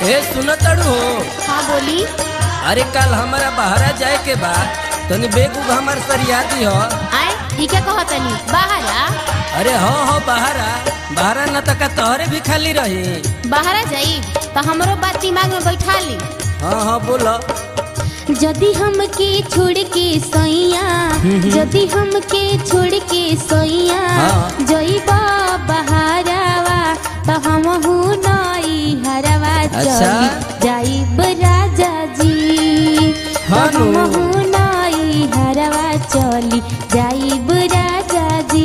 ए सुनो तड़ू हो। हाँ बोली। अरे कल हमारा बहरा जाए के बाद तनी बेग उग हमार सरियादी हो। आए ठीक है कहो तनी बाहरा। अरे हो बहरा न तक तोहरे भी खाली रही। बाहरा जाई तो हमरो बात दिमाग में बैठा ली। हाँ बोलो। जदि हमके छोड़ के सोइया जदि हमके छोड़ के सोइया जइबा बहरावा तो हमहू नई हरवा चली जाइब राजा जी। हमहू नई हरवा चली जाइब राजा जी।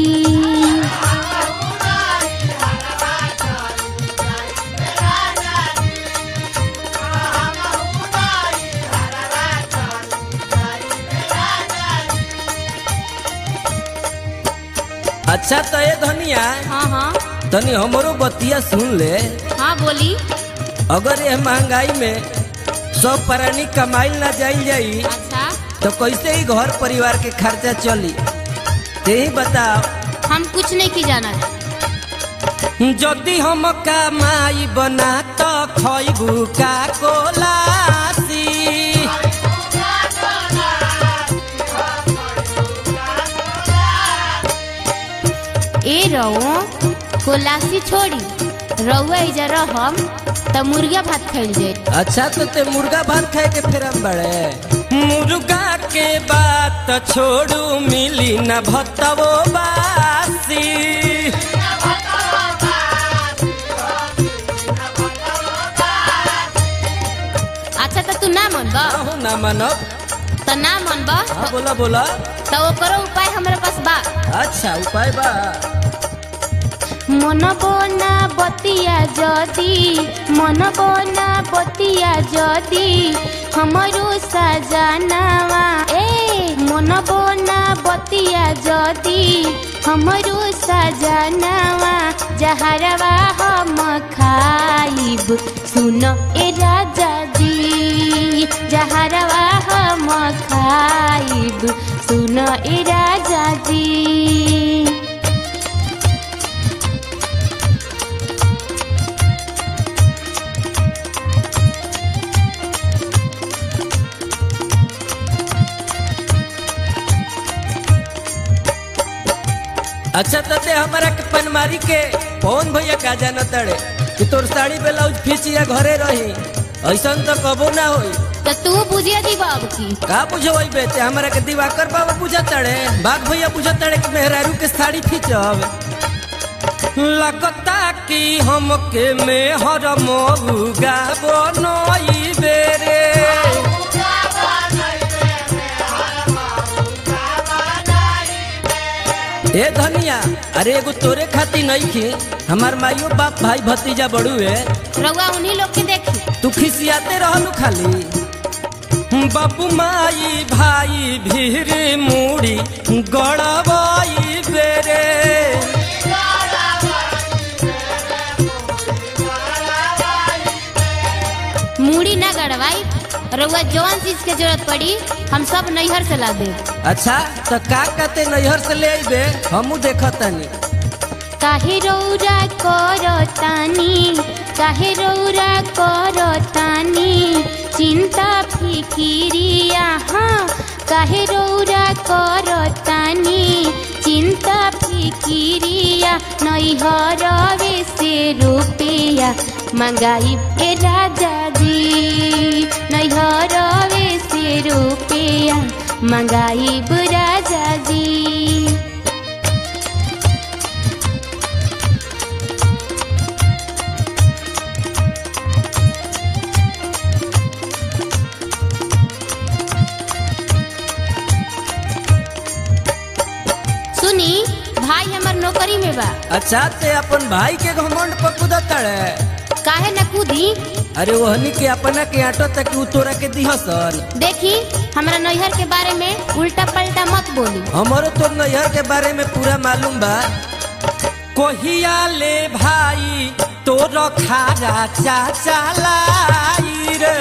अच्छा तो ये धनिया। हाँ तनी हमरो बतिया सुन ले। हाँ बोली। अगर ये महंगाई में सब प्राणी कमाइल ना जाई अच्छा तो कैसे ही घर परिवार के खर्चा चली यही बताओ। हम कुछ नहीं की जाना। जदि हम कमाई बना तो खइबू का कोलासी। ए रहो कोलासी छोड़ी रहुआ इधर हम तो मुर्गा भात खाइल जाए। अच्छा तो ते मुर्गा भात खाए के फिर हम बड़े। मुर्गा के बात छोड़ू मिली न भतवो बासी। अच्छा तो तू ना मनबा। ना मानब तो ना मनबा। हाँ बोला तो ओकरो उपाय हमारे पास बा। अच्छा उपाय बा। मन बना बतिया जदी हमारो सजनावा। ए मन बना बतिया जदी हमारो सजनावा जहरवा हम खाइब सुन ए राजा जी। जहरवा हम खाइब सुन ए राजा जी। अच्छा तते हमारा के पनमारी के कौन भैया का जाना तड़े कि तोर साड़ी ब्लाउज खींचिया घरे रही ऐसा तो कबो ना होई। तो तू बुझिया दी बाबू की का बुझो वही बेटे हमारा के दिवाकर बाबा बुझा तड़े बाघ भैया बुझा तड़े कि मेहरारू के साड़ी खींचब। लगता कि हमके मेहर मऊगा बनई बेरे। ए धनिया अरे एगो तोरे खाती नहीं खी हमार माइयो बाप भाई भतीजा बड़ुए रउआ उन्हीं लोग के देखी। तू खिसियाते रहलू खाली। बाबू माई भाई भीर मुड़ी गड़बई बेरे। मूड़ी ना गड़वाई रउआ जौन चीज के जरूरत पड़ी हम सब नैहर से ला दे। अच्छा तो का कहते नैहर से ले आइबे हमू देखतानी। काहे रौरा करतानी चिंता फिकिरिया। हाँ काहे रौरा करतानी चिंता फिकिरिया। नैहरवे से रुपया मंगाई ए राजा जी। नैहरवे से रुपया मंगाई राजा जी। सुनी भाई हमार नौकरी में बा। अच्छा ते अपन भाई के घमंड पर कूदतड़े काहे न कूदी। अरे वहनी के अपना के आटो तक तोरा के दिहसन। देखी हमरा नैहर के बारे में उल्टा पलटा मत बोली। हमारो तो नैहर के बारे में पूरा मालूम बा। कोहिया ले भाई तोर खारा चाचा लाई रे।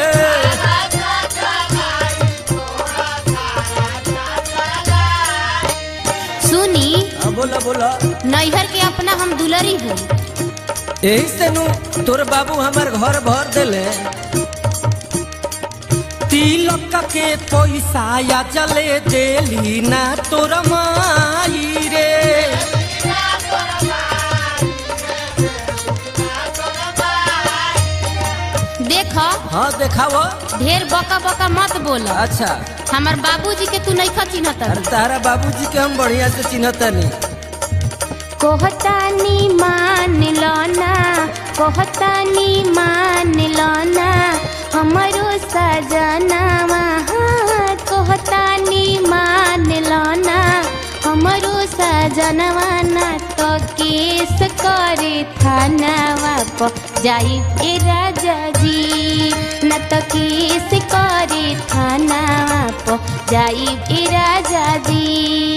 सुनी बोला नैहर के अपना हम दुलरी हूँ। यही से नु तोर बाबू हमार घर भर देले। तिलक के पैसा या चले देली ना तोर माई रे। देखो हाँ देखाओ। ढेर बका बका मत बोल। अच्छा हमार बाबूजी के तू नहीं चिन्हत। अरे तारा बाबूजी के हम बढ़िया से चिन्हतनी। कहतानी मान लो ना, कहतानी मान लो ना हमारो सजनावा। कहतानी मान लो ना हमारो सजनवा। ना तो केस करे थानावा प जाई ए राजा जी। न तो केस करे थानावा प जाई ए राजा जी।